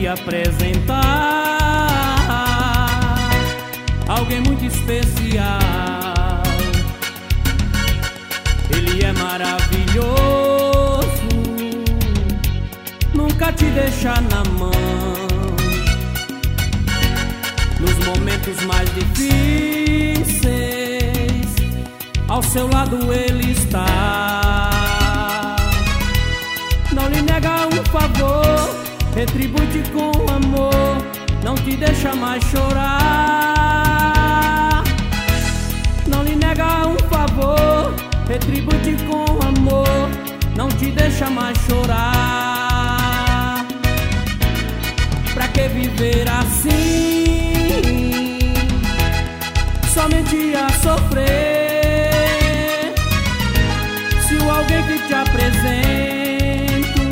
apresentar alguém muito especial. Ele é maravilhoso, nunca te deixa na mão. Nos momentos mais difíceis, ao seu lado ele está. Não lhe nega um favor, retribui-te com amor, não te deixa mais chorar. Não lhe nega um favor, retribui-te com amor, não te deixa mais chorar. Pra que viver assim, somente a sofrer? Se o alguém que te apresento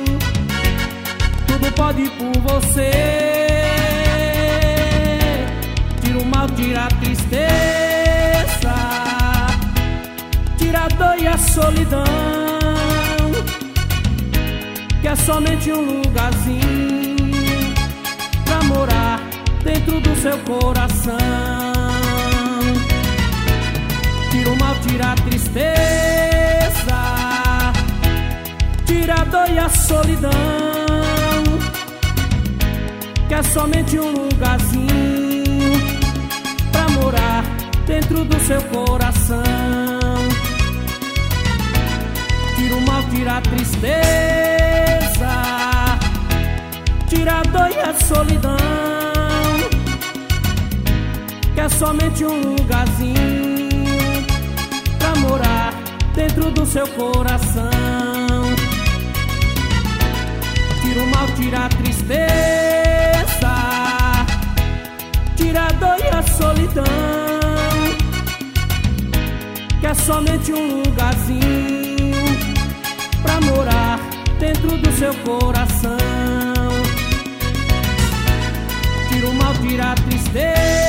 tudo pode por você, tira o mal, tira a tristeza, tira a dor e a solidão, que é somente um lugarzinho pra morar dentro do seu coração. Tira o mal, tira a tristeza, tira a dor e a solidão, que é somente um lugarzinho pra morar dentro do seu coração. Tira o mal, tira a tristeza, tira a dor e a solidão, que é somente um lugarzinho pra morar dentro do seu coração. Tira o mal, tira a tristeza, tira a dor e a solidão, que é somente um lugarzinho pra morar dentro do seu coração. Tira o mal, tira a tristeza,